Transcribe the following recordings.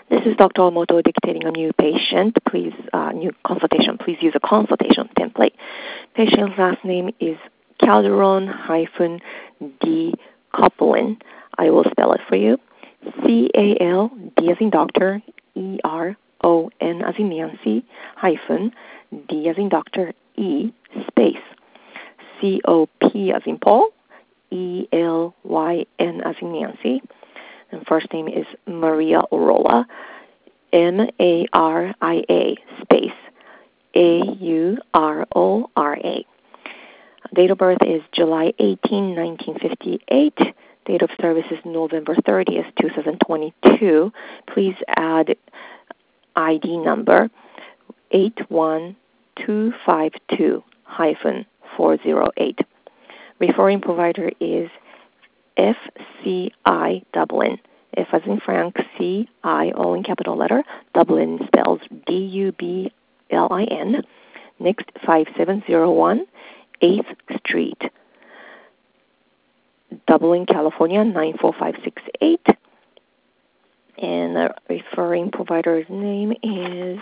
This is Dr. Omoto dictating a new patient. Please, new consultation. Please use a consultation template. Patient's last name is Calderon-D. Copeland. I will spell it for you. C-A-L-D as in doctor, E-R-O-N as in Nancy, hyphen, D as in doctor, E, space, C-O-P as in Paul, E-L-Y-N as in Nancy. And first name is Maria Aurola, M-A-R-I-A, space, A-U-R-O-R-A. Date of birth is July 18, 1958. Date of service is November 30th, 2022. Please add ID number 81252-408. Referring provider is FCI Dublin. F as in Frank, C-I-O in capital letter. Dublin spells D-U-B-L-I-N. Next, 5701 8th Street, Dublin, California, 94568. And the referring provider's name is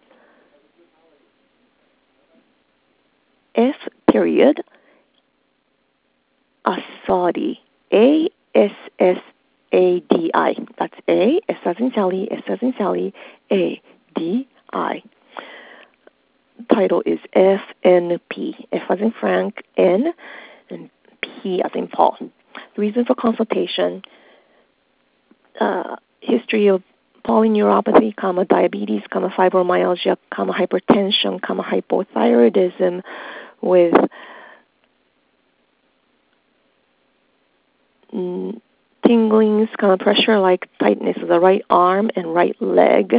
F. Assadi, A-S-S-A-D-I. That's A, S as in Sally, S as in Sally, A-D-I. Title is FNP, F as in Frank, N, and P as in Paul. Reason for consultation, history of polyneuropathy, diabetes, fibromyalgia, hypertension, hypothyroidism with tinglings, pressure like tightness of the right arm and right leg.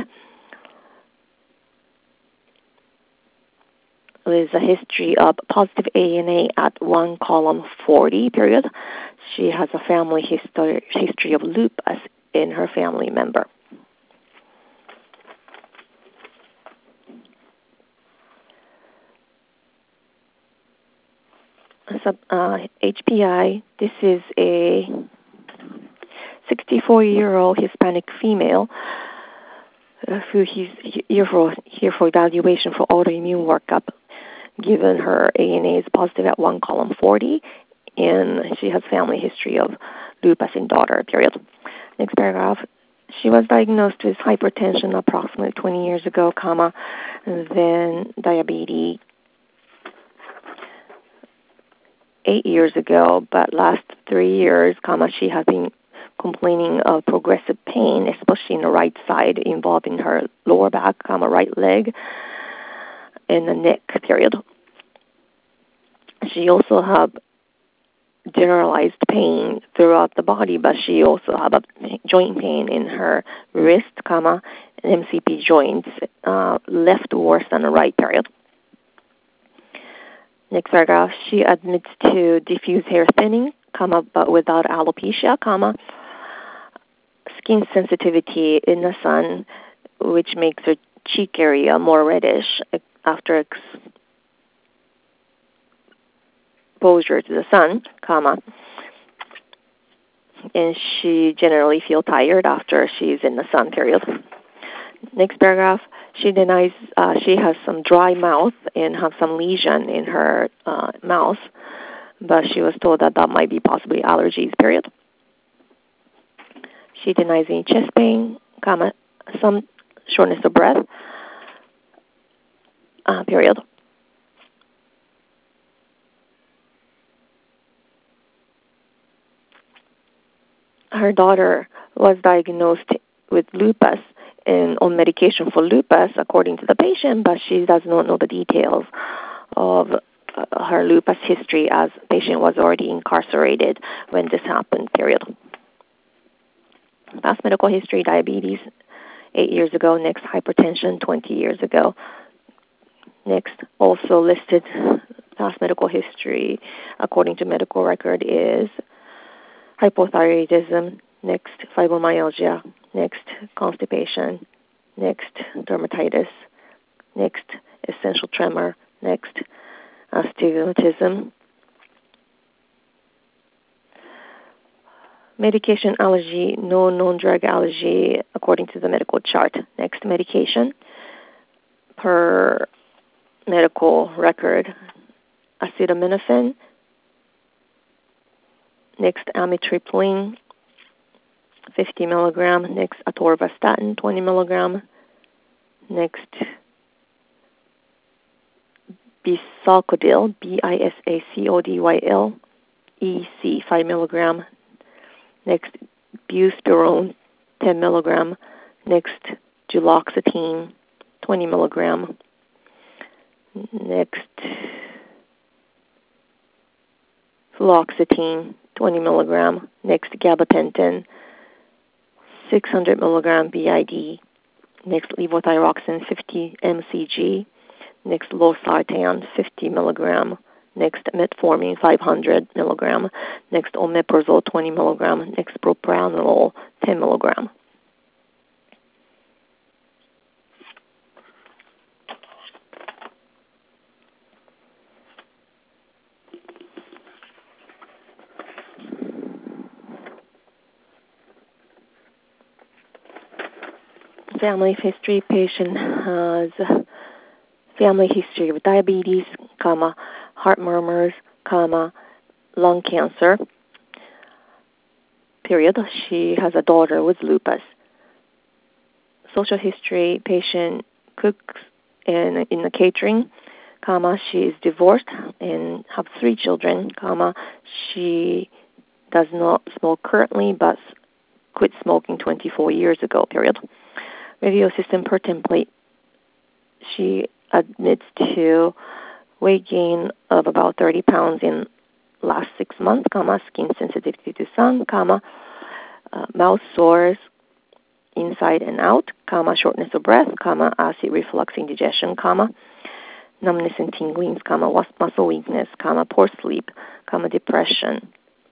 There's a history of positive ANA at 1 column 40 period. She has a family history of lupus in her family member. HPI, this is a 64-year-old Hispanic female who is here for evaluation for autoimmune workup. Given her ANA is positive at 1 column 40, and she has family history of lupus in daughter, period. Next paragraph. She was diagnosed with hypertension approximately 20 years ago, and then diabetes 8 years ago, but last 3 years, she has been complaining of progressive pain, especially in the right side, involving her lower back, right leg, and the neck, period. She also have generalized pain throughout the body, but she also have a joint pain in her wrist, and MCP joints, left worse than the right, period. Next paragraph, she admits to diffuse hair thinning, but without alopecia, skin sensitivity in the sun, which makes her cheek area more reddish after exposure to the sun, and she generally feels tired after she's in the sun, period. Next paragraph, she denies she has some dry mouth and have some lesion in her mouth, but she was told that might be possibly allergies, period. She denies any chest pain, some shortness of breath, period. Her daughter was diagnosed with lupus and on medication for lupus, according to the patient, but she does not know the details of her lupus history, as the patient was already incarcerated when this happened, period. Past medical history, diabetes 8 years ago. Next, hypertension 20 years ago. Next, also listed past medical history according to medical record is hypothyroidism. Next, fibromyalgia. Next, constipation. Next, dermatitis. Next, essential tremor. Next, astigmatism. Medication allergy, no non-drug allergy according to the medical chart. Next, medication per medical record, acetaminophen. Next, amitriptyline, 50 milligram. Next, atorvastatin, 20 milligram. Next, bisacodyl, bisacodyl, EC, 5 milligram. Next, buspirone, 10 milligram. Next, duloxetine, 20 milligram. Next, fluoxetine, 20 milligram. Next, gabapentin, 600 milligram BID. Next, levothyroxine, 50 mcg. Next, losartan, 50 milligram. Next, metformin, 500 milligram. Next, omeprazole, 20 milligram. Next, propranolol, 10 milligram. Family history. Patient has family history of diabetes, heart murmurs, lung cancer. Period. She has a daughter with lupus. Social history. Patient cooks in the catering, she is divorced and have 3 children, she does not smoke currently but quit smoking 24 years ago, period. Radio system per template. She admits to weight gain of about 30 pounds in last 6 months, skin sensitivity to sun, mouth sores inside and out, shortness of breath, acid reflux indigestion, numbness and tinglings, muscle weakness, poor sleep, depression.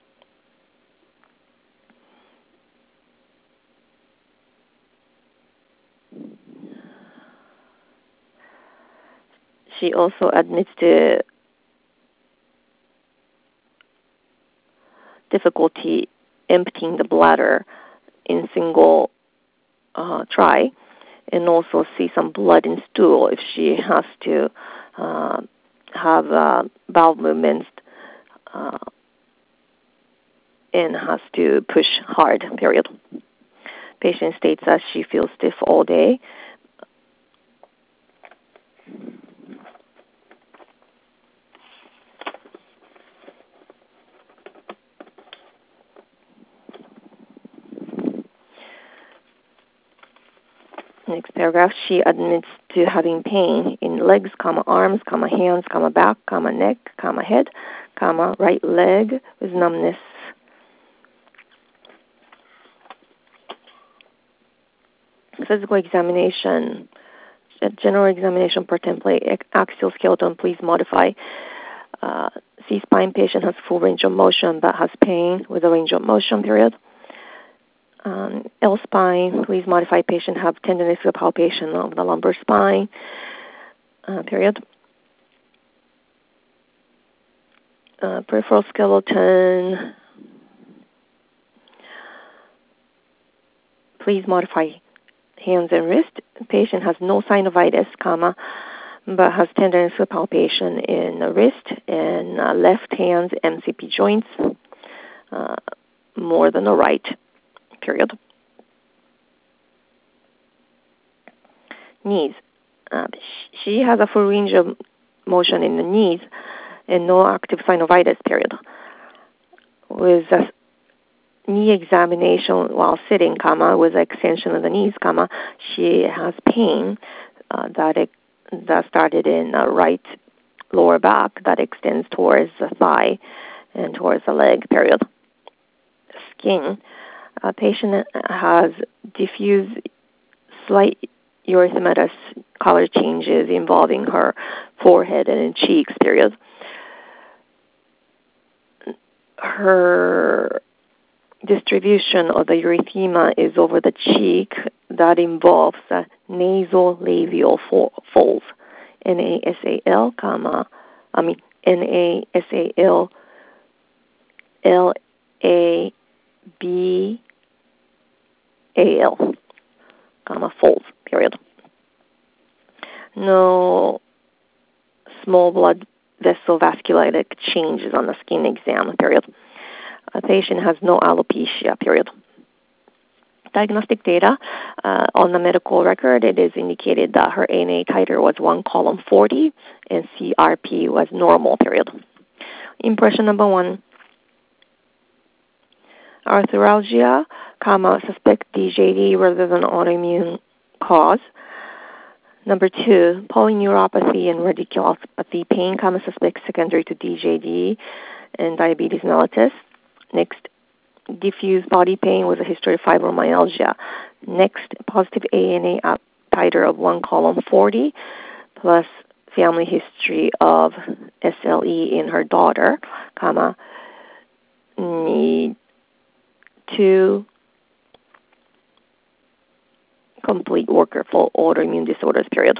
She also admits to difficulty emptying the bladder in single try, and also see some blood in stool if she has to have bowel movements and has to push hard, period. Patient states that she feels stiff all day. Next paragraph, she admits to having pain in legs, arms, hands, back, neck, head, right leg with numbness. Physical examination, general examination per template, axial skeleton, please modify. C-spine patient has full range of motion but has pain with a range of motion, period. L-spine, please modify patient have tenderness of palpation of the lumbar spine, period. Peripheral skeleton, please modify hands and wrist. Patient has no synovitis, but has tenderness of palpation in the wrist and left hand MCP joints more than the right, period. Knees. She has a full range of motion in the knees and no active synovitis, period. With a knee examination while sitting, with extension of the knees, she has pain that started in the right lower back that extends towards the thigh and towards the leg, period. Skin. Patient has diffuse slight erythematous color changes involving her forehead and cheeks, period. Her distribution of the erythema is over the cheek that involves nasolabial folds, NASAL, NASAL, LABIA, comma, folds, period. No small blood vessel vasculitic changes on the skin exam, period. A patient has no alopecia, period. Diagnostic data on the medical record, it is indicated that her ANA titer was 1 column 40 and CRP was normal, period. Impression number 1, arthralgia, suspect DJD rather than autoimmune cause. Number 2, polyneuropathy and radiculopathy pain, suspect secondary to DJD and diabetes mellitus. Next, diffuse body pain with a history of fibromyalgia. Next, positive ANA titer of 1 column 40 plus family history of SLE in her daughter, need to complete workup for autoimmune disorders, period.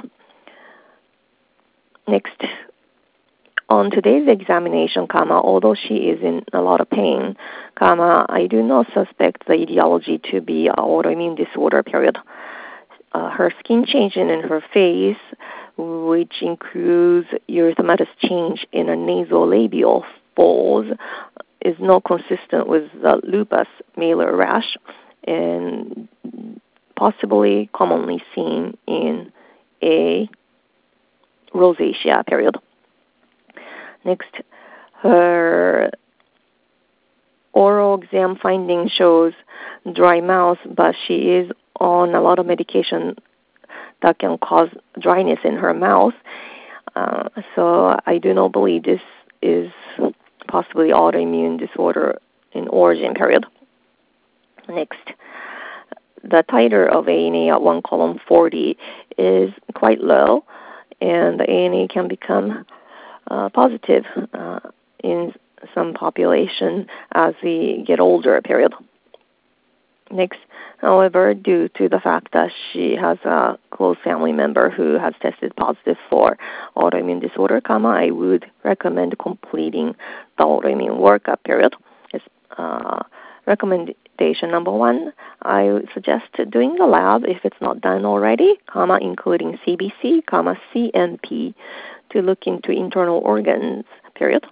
Next, on today's examination, although she is in a lot of pain, I do not suspect the etiology to be an autoimmune disorder, period. Her skin changing in her face, which includes erythematous change in her nasolabial folds, is not consistent with the lupus malar rash and possibly commonly seen in a rosacea, period. Next, her oral exam finding shows dry mouth, but she is on a lot of medication that can cause dryness in her mouth. So I do not believe this is possibly autoimmune disorder in origin, period. Next, the titer of ANA at 1 column 40 is quite low, and the ANA can become positive in some population as we get older, period. Next, however, due to the fact that she has a close family member who has tested positive for autoimmune disorder, I would recommend completing the autoimmune workup, period. Recommendation number 1, I would suggest doing the lab if it's not done already, including CBC, CMP, to look into internal organs, period.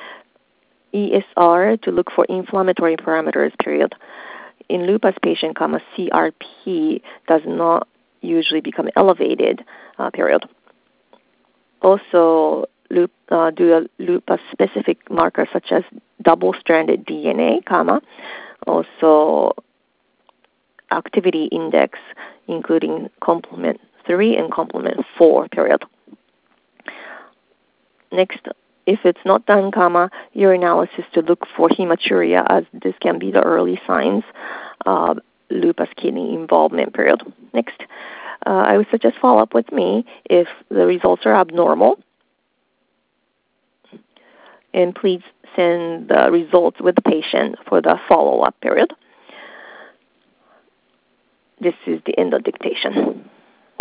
ESR to look for inflammatory parameters, period. In lupus patient, CRP does not usually become elevated, period. Also, do a lupus-specific marker such as double-stranded DNA, also activity index, including complement 3 and complement 4, period. Next, if it's not done, urinalysis to look for hematuria, as this can be the early signs of lupus kidney involvement, period. Next, I would suggest follow up with me if the results are abnormal. And please send the results with the patient for the follow-up, period. This is the end of dictation.